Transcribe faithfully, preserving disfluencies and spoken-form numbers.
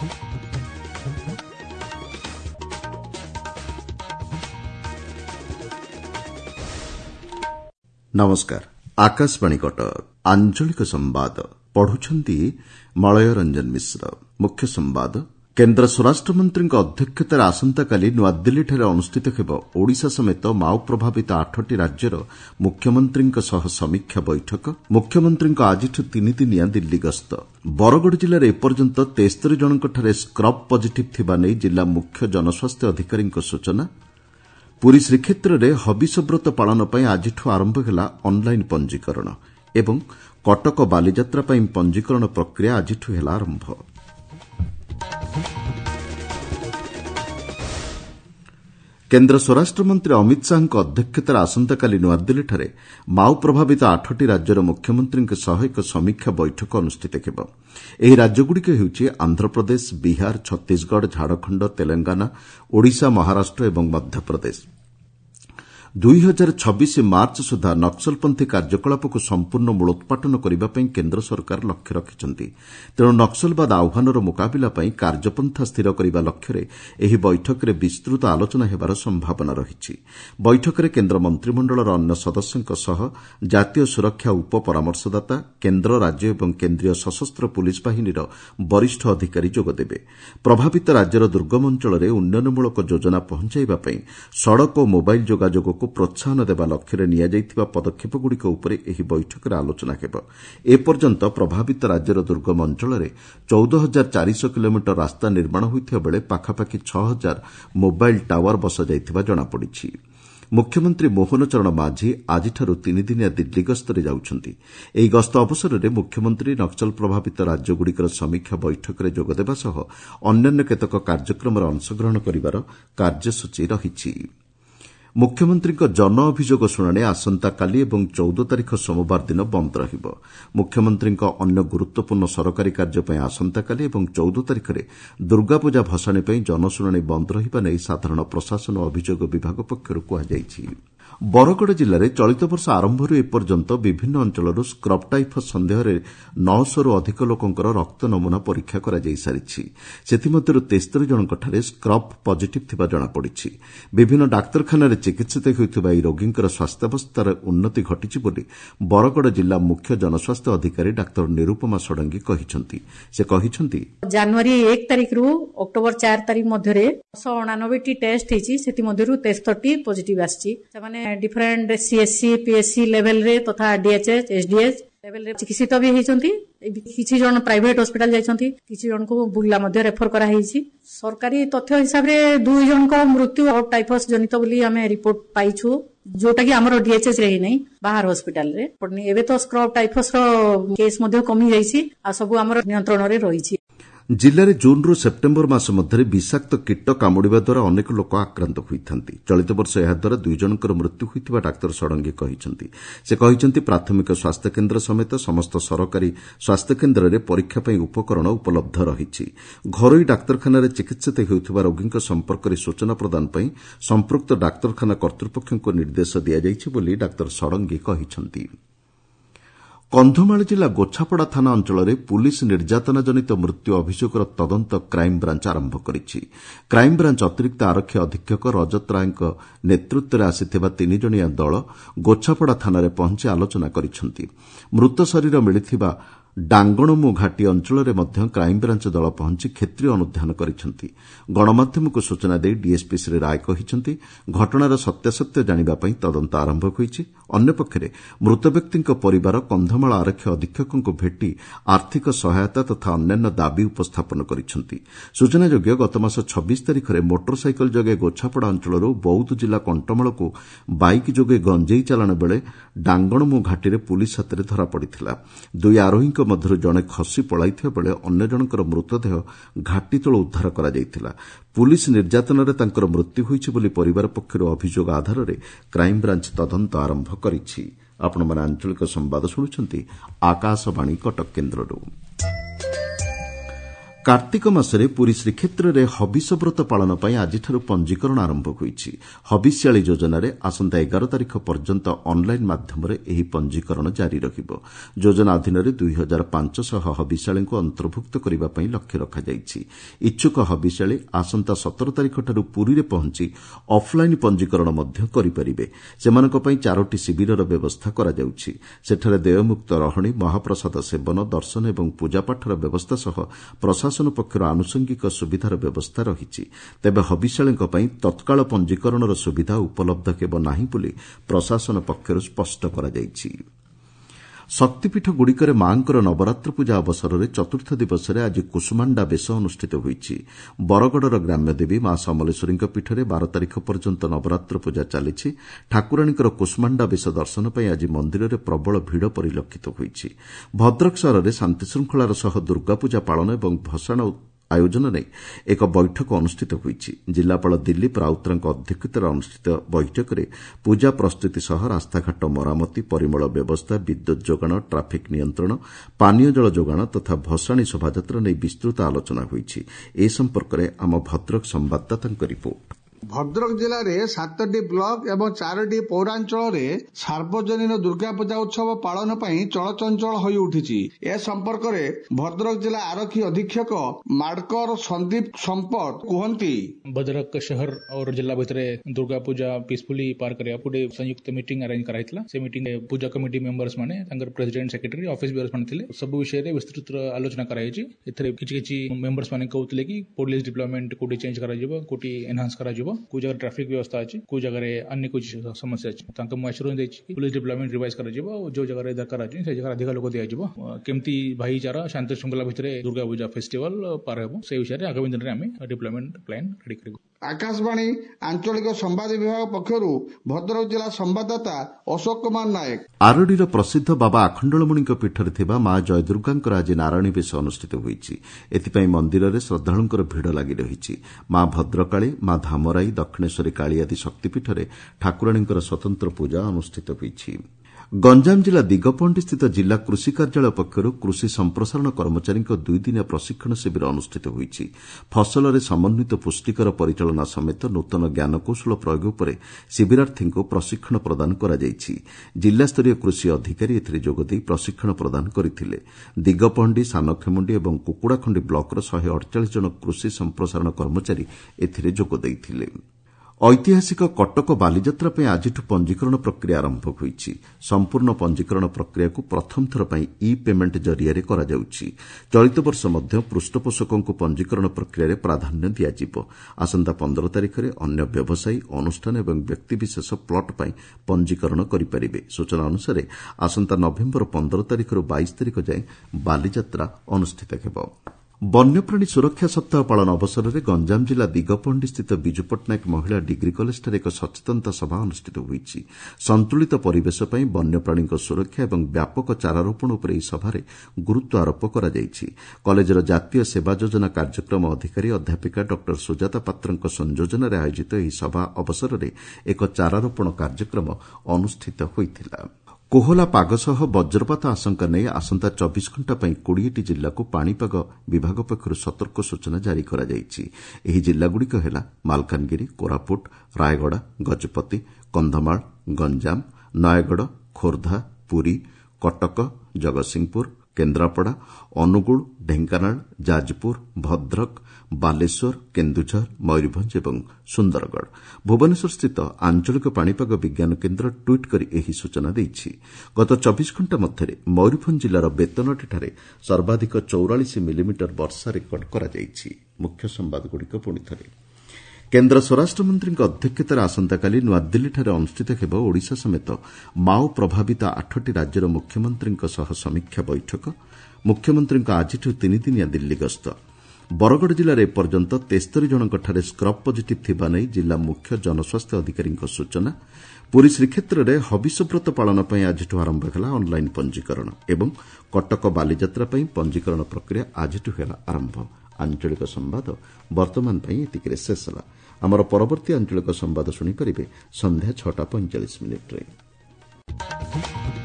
नमस्कार। आकाशवाणी कटक आंचलिक संवाद पढ़ुछंती मलय रंजन मिश्र। मुख्य संवाद केन्द्र स्वराष्ट्रमंत्री अध्यक्षतार आसंताकाली नुआदिल्लीଠାରେ ଅନୁଷ୍ଠିତ ହେବ ओडिशा समेत माओ प्रभावित आठଟି राज्ୟର मुख्यमंत्रीଙ୍କ ସହ ସମୀକ୍ଷା ବୈଠକ। मुख्यमंत्रीଙ୍କ ଆଜିଠୁ ତିନିଦିନିଆ ଦିଲ୍ଲୀ ଗସ୍ତ। ବରଗଡ଼ ଜିଲ୍ଲାରେ ଏପର୍ଯ୍ୟନ୍ତ ତେସ୍ତରୀ ଜଣଙ୍କଠାରେ ସ୍କ୍ରବ୍ ପଜିଟିଭ୍ ଥିବା ନେଇ ଜିଲ୍ଲା ମୁଖ୍ୟ ଜନସ୍ୱାସ୍ଥ୍ୟ ଅଧିକାରୀଙ୍କ ସୂଚନା। ପୁରୀ ଶ୍ରୀକ୍ଷେତ୍ରରେ ହବିଷବ୍ରତ ପାଳନ ପାଇଁ ଆଜିଠୁ ଆରମ୍ଭ ହେଲା ଅନ୍ଲାଇନ୍ ପଞ୍ଜୀକରଣ ଏବଂ କଟକ ବାଲିଯାତ୍ରା ପାଇଁ ପଞ୍ଜୀକରଣ ପ୍ରକ୍ରିୟା ଆଜିଠୁ ହେଲା ଆରମ୍ଭ। କେନ୍ଦ୍ର ସ୍ୱରାଷ୍ଟ୍ରମନ୍ତ୍ରୀ ଅମିତ ଶାହାଙ୍କ ଅଧ୍ୟକ୍ଷତାରେ ଆସନ୍ତାକାଲି ନୂଆଦିଲ୍ଲୀଠାରେ ମାଓ ପ୍ରଭାବିତ ଆଠଟି ରାଜ୍ୟର ମୁଖ୍ୟମନ୍ତ୍ରୀଙ୍କ ସହ ଏକ ସମୀକ୍ଷା ବୈଠକ ଅନୁଷ୍ଠିତ ହେବ। ଏହି ରାଜ୍ୟଗୁଡ଼ିକ ହେଉଛି ଆନ୍ଧ୍ରପ୍ରଦେଶ, ବିହାର, ଛତିଶଗଡ଼, ଝାଡ଼ଖଣ୍ଡ, ତେଲଙ୍ଗାନା, ଓଡ଼ିଶା, ମହାରାଷ୍ଟ୍ର ଏବଂ ମଧ୍ୟପ୍ରଦେଶ। ଦୁଇ ହଜାର ଛବିଶ ମାର୍ଚ୍ଚ ସୁଦ୍ଧା ନକ୍ସଲପନ୍ଥୀ କାର୍ଯ୍ୟକଳାପକୁ ସମ୍ପୂର୍ଣ୍ଣ ମୂଳୋତ୍ପାଟନ କରିବା ପାଇଁ କେନ୍ଦ୍ର ସରକାର ଲକ୍ଷ୍ୟ ରଖିଛନ୍ତି। ତେଣୁ ନକ୍ସଲବାଦ ଆହ୍ୱାନର ମୁକାବିଲା ପାଇଁ କାର୍ଯ୍ୟପନ୍ଥା ସ୍ଥିର କରିବା ଲକ୍ଷ୍ୟରେ ଏହି ବୈଠକରେ ବିସ୍ତୃତ ଆଲୋଚନା ହେବାର ସମ୍ଭାବନା ରହିଛି। ବୈଠକରେ କେନ୍ଦ୍ର ମନ୍ତ୍ରିମଣ୍ଡଳର ଅନ୍ୟ ସଦସ୍ୟଙ୍କ ସହ ଜାତୀୟ ସୁରକ୍ଷା ଉପପରାମର୍ଶଦାତା, କେନ୍ଦ୍ର, ରାଜ୍ୟ ଏବଂ କେନ୍ଦ୍ରୀୟ ସଶସ୍ତ୍ର ପୁଲିସ୍ ବାହିନୀର ବରିଷ୍ଠ ଅଧିକାରୀ ଯୋଗଦେବେ। ପ୍ରଭାବିତ ରାଜ୍ୟର ଦୁର୍ଗମ ଅଞ୍ଚଳରେ ଉନ୍ନୟନମୂଳକ ଯୋଜନା ପହଞ୍ଚାଇବା ପାଇଁ ସଡ଼କ ଓ ମୋବାଇଲ୍ ଯୋଗାଯୋଗକୁ ପ୍ରୋତ୍ସାହନ ଦେବା ଲକ୍ଷ୍ୟରେ ନିଆଯାଇଥିବା ପଦକ୍ଷେପଗୁଡ଼ିକ ଉପରେ ଏହି ବୈଠକରେ ଆଲୋଚନା ହେବ। ଏପର୍ଯ୍ୟନ୍ତ ପ୍ରଭାବିତ ରାଜ୍ୟର ଦୁର୍ଗମ ଅଞ୍ଚଳରେ ଚଉଦ ହଜାର ଚାରିଶହ କିଲୋମିଟର ରାସ୍ତା ନିର୍ମାଣ ହୋଇଥିବା ବେଳେ ପାଖାପାଖି ଛଅ ହଜାର ମୋବାଇଲ୍ ଟାୱାର ବସାଯାଇଥିବା ଜଣାପଡ଼ିଛି। ମୁଖ୍ୟମନ୍ତ୍ରୀ ମୋହନ ଚରଣ ମାଝୀ ଆଜିଠାରୁ ତିନିଦିନିଆ ଦିଲ୍ଲୀ ଗସ୍ତରେ ଯାଉଛନ୍ତି। ଏହି ଗସ୍ତ ଅବସରରେ ମୁଖ୍ୟମନ୍ତ୍ରୀ ନକ୍ସଲ ପ୍ରଭାବିତ ରାଜ୍ୟଗୁଡ଼ିକର ସମୀକ୍ଷା ବୈଠକରେ ଯୋଗଦେବା ସହ ଅନ୍ୟାନ୍ୟ କେତେକ କାର୍ଯ୍ୟକ୍ରମରେ ଅଂଶଗ୍ରହଣ କରିବାର କାର୍ଯ୍ୟସୂଚୀ ରହିଛି। ମୁଖ୍ୟମନ୍ତ୍ରୀଙ୍କ ଜନ ଅଭିଯୋଗ ଶୁଣାଣି ଆସନ୍ତାକାଲି ଏବଂ ଚଉଦ ତାରିଖ ସୋମବାର ଦିନ ବନ୍ଦ ରହିବ। ମୁଖ୍ୟମନ୍ତ୍ରୀଙ୍କ ଅନ୍ୟ ଗୁରୁତ୍ୱପୂର୍ଣ୍ଣ ସରକାରୀ କାର୍ଯ୍ୟ ପାଇଁ ଆସନ୍ତାକାଲି ଏବଂ ଚଉଦ ତାରିଖରେ ଦୁର୍ଗାପୂଜା ଭସାଣୀ ପାଇଁ ଜନଶୁଣାଣି ବନ୍ଦ ରହିବା ନେଇ ସାଧାରଣ ପ୍ରଶାସନ ଓ ଅଭିଯୋଗ ବିଭାଗ ପକ୍ଷରୁ କୁହାଯାଇଛି। ବରଗଡ଼ ଜିଲ୍ଲାରେ ଚଳିତ ବର୍ଷ ଆରମ୍ଭରୁ ଏପର୍ଯ୍ୟନ୍ତ ବିଭିନ୍ନ ଅଞ୍ଚଳରୁ ସ୍କ୍ରବ୍ ଟାଇଫସ୍ ସନ୍ଦେହରେ ନଅଶହରୁ ଅଧିକ ଲୋକଙ୍କର ରକ୍ତ ନମୁନା ପରୀକ୍ଷା କରାଯାଇ ସାରିଛି। ସେଥିମଧ୍ୟରୁ ତେସ୍ତରୀ ଜଣଙ୍କଠାରେ ସ୍କ୍ରବ୍ ପଜିଟିଭ୍ ଥିବା ଜଣାପଡ଼ିଛି। ବିଭିନ୍ନ ଡାକ୍ତରଖାନାରେ ଚିକିିିତ ହେଉଥିବା ଏହି ରୋଗୀଙ୍କର ସ୍ୱାସ୍ଥ୍ୟାବସ୍ଥାରେ ଉନ୍ନତି ଘଟିଛି ବୋଲି ବରଗଡ଼ ଜିଲ୍ଲା ମୁଖ୍ୟ ଜନସ୍ୱାସ୍ଥ୍ୟ ଅଧିକାରୀ ଡାକ୍ତର ନିରୁପମା ଷଡ଼ଙ୍ଗୀ କହିଛନ୍ତି। ସେ କହିଛନ୍ତି, ଜାନୁଆରୀ ଏକ ତାରିଖରୁ ଅକ୍ଟୋବର ଚାରି ତାରିଖ ମଧ୍ୟରେ ଶହ ଅଣାନବେଟି ଟେଷ୍ଟ ହେଇଛି। ସେଥିମଧ୍ୟରୁ ତେସ୍ତରୀଟି ପଜିଟିଭ୍ ଆସିଛି। ସେମାନେ ଡିଫରେଣ୍ଟ ସିଏସସି, ପିଏସସି ଲେଭେଲରେ ତଥା ଡିଏଚଏଚ୍, ଏସଡିଏଚ୍ ଲେଭେଲରେ ଚିକିତ୍ସିତ ବି ହେଇଛନ୍ତି। କିଛି ଜଣ ପ୍ରାଇଭେଟ ହସ୍ପିଟାଲ ଯାଇଛନ୍ତି, କିଛି ଜଣଙ୍କୁ ବୁର୍ଲା ମଧ୍ୟ ରେଫର କରାଯାଇଛି। ସରକାରୀ ତଥ୍ୟ ହିସାବରେ ଦୁଇ ଜଣଙ୍କ ମୃତ୍ୟୁ ଟାଇଫସ୍ ଜନିତ ବୋଲି ଆମେ ରିପୋର୍ଟ ପାଇଛୁ, ଯୋଉଟା କି ଆମର ଡିଏଚଏଚ୍ ରେ ହେଇନାହିଁ, ବାହାର ହସ୍ପିଟାଲରେ। ଏବେ ତ ସ୍କ୍ରବ୍ ଟାଇଫସ୍ ର କେସ୍ ମଧ୍ୟ କମି ଯାଇଛି ଆଉ ସବୁ ଆମର ନିୟନ୍ତ୍ରଣରେ ରହିଛି। ଜିଲ୍ଲାରେ ଜୁନ୍ରୁ ସେପ୍ଟେମ୍ବର ମାସ ମଧ୍ୟରେ ବିଷାକ୍ତ କୀଟ କାମୁଡ଼ିବା ଦ୍ୱାରା ଅନେକ ଲୋକ ଆକ୍ରାନ୍ତ ହୋଇଥାନ୍ତି। ଚଳିତ ବର୍ଷ ଏହାଦ୍ୱାରା ଦୁଇ ଜଣଙ୍କର ମୃତ୍ୟୁ ହୋଇଥିବା ଡାକ୍ତର ଷଡ଼ଙ୍ଗୀ କହିଛନ୍ତି। ସେ କହିଛନ୍ତି, ପ୍ରାଥମିକ ସ୍ୱାସ୍ଥ୍ୟକେନ୍ଦ୍ର ସମେତ ସମସ୍ତ ସରକାରୀ ସ୍ୱାସ୍ଥ୍ୟକେନ୍ଦ୍ରରେ ପରୀକ୍ଷା ପାଇଁ ଉପକରଣ ଉପଲବ୍ଧ ରହିଛି। ଘରୋଇ ଡାକ୍ତରଖାନାରେ ଚିକିିିତ ହେଉଥିବା ରୋଗୀଙ୍କ ସମ୍ପର୍କରେ ସୂଚନା ପ୍ରଦାନ ପାଇଁ ସମ୍ପୃକ୍ତ ଡାକ୍ତରଖାନା କର୍ତ୍ତୃପକ୍ଷଙ୍କୁ ନିର୍ଦ୍ଦେଶ ଦିଆଯାଇଛି ବୋଲି ଡାକ୍ତର ଷଡ଼ଙ୍ଗୀ କହିଛନ୍ତି। କନ୍ଧମାଳ ଜିଲ୍ଲା ଗୋଛାପଡ଼ା ଥାନା ଅଞ୍ଚଳରେ ପୁଲିସ୍ ନିର୍ଯାତନା ଜନିତ ମୃତ୍ୟୁ ଅଭିଯୋଗର ତଦନ୍ତ କ୍ରାଇମ୍ବ୍ରାଞ୍ଚ ଆରମ୍ଭ କରିଛି। କ୍ରାଇମ୍ବ୍ରାଞ୍ଚ ଅତିରିକ୍ତ ଆରକ୍ଷୀ ଅଧୀକ୍ଷକ ରଜତ ରାୟଙ୍କ ନେତୃତ୍ୱରେ ଆସିଥିବା ତିନିଜଣିଆ ଦଳ ଗୋଛାପଡ଼ା ଥାନାରେ ପହଞ୍ଚି ଆଲୋଚନା କରିଛନ୍ତି। ମୃତ ଶରୀର ମିଳିଥିବା ଡାଙ୍ଗଣମୁ ଘାଟି ଅଞ୍ଚଳରେ ମଧ୍ୟ କ୍ରାଇମ୍ବ୍ରାଞ୍ଚ ଦଳ ପହଞ୍ଚି କ୍ଷେତ୍ରୀୟ ଅନୁଧ୍ୟାନ କରିଛନ୍ତି। ଗଣମାଧ୍ୟମକୁ ସୂଚନା ଦେଇ ଡିଏସ୍ପି ଶ୍ରୀ ରାୟ କହିଛନ୍ତି, ଘଟଣାର ସତ୍ୟାସତ୍ୟ ଜାଣିବା ପାଇଁ ତଦନ୍ତ ଆରମ୍ଭ ହୋଇଛି। ଅନ୍ୟପକ୍ଷରେ ମୃତ ବ୍ୟକ୍ତିଙ୍କ ପରିବାର କନ୍ଧମାଳ ଆରକ୍ଷୀ ଅଧୀକ୍ଷକଙ୍କୁ ଭେଟି ଆର୍ଥିକ ସହାୟତା ତଥା ଅନ୍ୟାନ୍ୟ ଦାବି ଉପସ୍ଥାପନ କରିଛନ୍ତି। ସୂଚନାଯୋଗ୍ୟ, ଗତମାସ ଛବିଶ ତାରିଖରେ ମୋଟର ସାଇକେଲ ଯୋଗେ ଗୋଛାପଡ଼ା ଅଞ୍ଚଳରୁ ବୌଦ୍ଧ ଜିଲ୍ଲା କଣ୍ଟମାଳକୁ ବାଇକ୍ ଯୋଗେ ଗଞ୍ଜେଇ ଚାଲାଣ ବେଳେ ଡାଙ୍ଗଣମୁ ଘାଟିରେ ପୁଲିସ୍ ହାତରେ ଧରାପଡ଼ିଥିଲା। ଦୁଇ ଆରୋହୀଙ୍କ ମଧ୍ୟରୁ ଜଣେ ଖସି ପଳାଇଥିବା ବେଳେ ଅନ୍ୟ ଜଣଙ୍କର ମୃତଦେହ ଘାଟି ତଳୁ ଉଦ୍ଧାର କରାଯାଇଥିଲା। ପୁଲିସ୍ ନିର୍ଯାତନାରେ ତାଙ୍କର ମୃତ୍ୟୁ ହୋଇଛି ବୋଲି ପରିବାର ପକ୍ଷରୁ ଅଭିଯୋଗ ଆଧାରରେ କ୍ରାଇମ୍ବ୍ରାଞ୍ଚ ତଦନ୍ତ ଆରମ୍ଭ କରିଛି। ଆପଣମାନେ ଆଞ୍ଚଳିକ ସମ୍ବାଦ ଶୁଣୁଛନ୍ତି ଆକାଶବାଣୀ କଟକ କେନ୍ଦ୍ରରୁ। कार्तिक मासरे पुरी श्रीक्षेत्र में हबिष व्रत पालन पर आज पंजीकरण आरंभ होईछि। हबिष्याली योजन आसंता एगार तारिख पर्यंत ऑनलाइन माध्यम पंजीकरण जारी रहिबो। योजना अधीन दुई हजार पांचशह हबिष्याली अंतर्भुक्त करने लक्ष्य रखाଯାଇଛି। इच्छुक हबिष्याली आसंता सतर तारिख ठारू पुरी में पहुंची ऑफलाइन पंजीकरण मध्य करिपारिबे। सेमानक पई चारोटी शिविरर व्यवस्था करा जाउछि। सेठारे देयमुक्त रहणी, महाप्रसाद सेवन, दर्शन एवं पूजापाठर व्यवस्था सह प्रशासन पक्षर आनुषंगिक सुविधार व्यवस्था रही। तेबे हबिष्यालींक पई तत्काल पंजीकरणर सुविधा उपलब्ध हेब नाही बोली प्रशासन पक्षर स्पष्ट करा जायछि। शक्तिपीठगुड़िकर मांकर नवरात्र पूजा अवसर में चतुर्थ दिवस में आज कुसुमांडा बेश अनुष्ठित होईछि। बरगड़र ग्राम्यदेवी मां समलेश्वरी पीठरे बार तारिख पर्यंत नवरात्र पूजा चली। ठाकुराणीकर कुसुमांडा बेश दर्शन पर आज मंदिर में प्रबल भिड़ परिलक्षित होईछि। भद्रक सहर में शांतिशृंखलार सह दुर्गापूजा पालन और भसाण आयोजन नहीं एक बैठक अनुष्ठित होईछि। जिलापाल दिलीप राउतरांक अध्यक्षतार अनुष्ठित बैठक में पूजा प्रस्तुति सह रास्ताघाट मरामती, परिमल व्यवस्था, विद्युत जोगाण, ट्राफिक नियंत्रण, पानीय जल जोगाण तथा भसाणी शोभायात्रा नहीं विस्तृत आलोचना होईछि। ए संपर्क में आम भद्रक संवाददाता रिपोर्ट। भद्रक जिले में सातटी ब्लॉक एवं चारोटी पौरांचल सार्वजनीन दुर्गा पूजा उत्सव पालन पर चलचंचल हो उठी। ए संपर्क में भद्रक जिला आरक्षी अधीक्षक माडकर संदीप संपत कहती, भद्रक शहर और जिला भितर दुर्गा पूजा पीसफुली पार करिया पुडे संयुक्त मीटिंग अरेंज कराइतला। से मीटिंग पूजा कमिटी मेंबर्स माने तांकर प्रेसिडेंट, सेक्रेटरी, ऑफिस बेयर्स माने थिले। सब विषय रे विस्तृत आलोचना कराइछि। एथरे किछि किछि मेंबर्स माने कहउतले कि पुलिस डिप्लॉयमेंट कोटी चेंज करा जिवो, कोटी एनहांस करा जिवो, कोई जगह ट्रैफिक व्यवस्था अच्छी, कोई जगह अन्य कुछ समस्या अच्छी। तांका एश्योरेंस देछि पुलिस डिप्लॉयमेंट रिवाइज करा जिवो, जो जगह दरकार अछि से जगह अधिक लोक दिया जिवो। केमती भाईचारा शांति श्रृंखला भितर दुर्गा पूजा फेस्टिवल पार हेबो से विषय रे आगामी दिन रे आमे डिप्लॉयमेंट प्लान रेडी करिबो। आकाशवाणी आंचलिक संवाद विभाग पक्षरु भद्रक जिला संवाददाता अशोक कुमार नायक। आरडीर प्रसिद्ध बाबा आखंडलमणि पीठरे थिबा मां जयदुर्गांकर आज नारायणी बेश अनुष्ठित होईछि। एथिपई मंदिर में श्रद्धालुंकर भिड़ लगी रही। मां भद्रकाली, मां धामराई, दक्षिणेश्वरी काली आदि शक्तिपीठरे ठाकुराणींकर स्वतंत्र पूजा अनुष्ठित होईछि। गंजाम जिला दिगपहंडी स्थित जिला कृषि कार्यालय पक्षर कृषि संप्रसारण कर्मचारी दुई दिनिया प्रशिक्षण शिविर अनुष्ठित होईछि। फसल में समन्वित पुष्टिकर परिचालना समेत नूतन ज्ञानकौशल प्रयोग पर शिविरार्थी को प्रशिक्षण प्रदान करा जायछि। जिलास्तरीय कृषि अधिकारी एथिरे जोगदेई प्रशिक्षण प्रदान करथिले। दिगपहंडी, सानखेमुंडी और कुकुड़ाखंडी ब्लॉकर शहे अड़चाश जन कृषि संप्रसारण कर्मचारी एथिरे जोग देइथिले। ऐतिहासिक कटक बालीजात्रा पर आज पंजीकरण प्रक्रिया आरंभ होईछि। संपूर्ण पंजीकरण प्रक्रिया को प्रथम थर पर ई पेमेंट जरिया करा जाउछि। चलित वर्ष मध्य पृष्ठपोषकों को पंजीकरण प्रक्रिया रे प्राधान्य दियाजिबो। आसंता पंद्रह तारिख में अन्य व्यवसायी, अनुष्ठान और व्यक्तिविशेष प्लट पर पंजीकरण करिपारिबे। सूचना अनुसार आसंता नवेम्बर पंद्रह तारिख रु बाईस तारिख जाए बालीजात्रा अनुष्ठित हेबो। वन्यप्राणी सुरक्षा सप्ताह पालन अवसर में गंजाम जिला दिगपहंडी स्थित विजु पट्टनायक महिला डिग्री कॉलेज एक सचेतनता सभा अनुष्ठित होईछि। संतुलित परिवेश पर वन्यप्राणी सुरक्षा और व्यापक चारारोपण उपर सभार गुरुत्व आरोप करा जायछि। कॉलेजर जातीय सेवा योजना कार्यक्रम अधिकारी अध्यापिका डॉ सुजाता पात्रଙ୍କ संयोजन में आयोजित ଏହି सभा अवसर में एक चारारोपण कार्यक्रम अनुष्ठित होइथिला। कोहला पाग सह वज्रपात आशंका नहीं आसंता चौबीस घंटा कोड़ीटी जिला को पाणीपाग विभाग पक्षर सतर्क सूचना जारी करा जायछि। एही जिल्लागुड़िक हेला मालकानगिरी, कोरापुट, रायगड़ा, गजपति, कंधमाल, गंजाम, नयगड़, खोर्धा, पुरी, कटक, जगतसिंहपुर, केन्द्रापड़ा, अनुगुल, ढेंकानाल, जाजपुर, भद्रक, बालेश्वर, केन्दुझर, मयूरभंज और सुंदरगढ़। भुवनेश्वर स्थित आंचलिक पाणीपाग विज्ञान केन्द्र ट्वीट कर एही सूचना देइछि। गत चौबीस घंटा मध्य मयूरभंज जिलार बेतनटीଠାରେ सर्वाधिक चौरालीस मिलीमीटर वर्षा रेकर्ड करा जायछि। मुख्य संवादगुड़िक पुणी थरे। केन्द्र स्वराष्ट्रमंत्री अध्यक्षतार आसंताकाली नुआदिल्लीଠାରେ अनुष्ठित हेब ओडिशा समेत माओ प्रभावित आठटी राज्यर मुख्यमंत्री सह समीक्षा बैठक। मुख्यमंत्री आज तीन दिनिया दिल्ली गस्त। बरगड़ जिले में एपर्यंत तेस्तरी जनकଠାରେ स्क्रब पॉजिटिव थिबा नै जिला मुख्य जनस्वास्थ्य अधिकारी सूचना। पुरी श्रीक्षेत्र में हबिष व्रत पालन पर आज आरंभ है ऑनलाइन पंजीकरण एवं कटक बालीजात्रा पंजीकरण प्रक्रिया आज आरंभ। आंचलिक संवाद वर्तमान एतिके शेष है। आमर परवर्ती आंचलिक संवाद शुणिपारे संध्या छटा पैंचाश मिनिट्रे।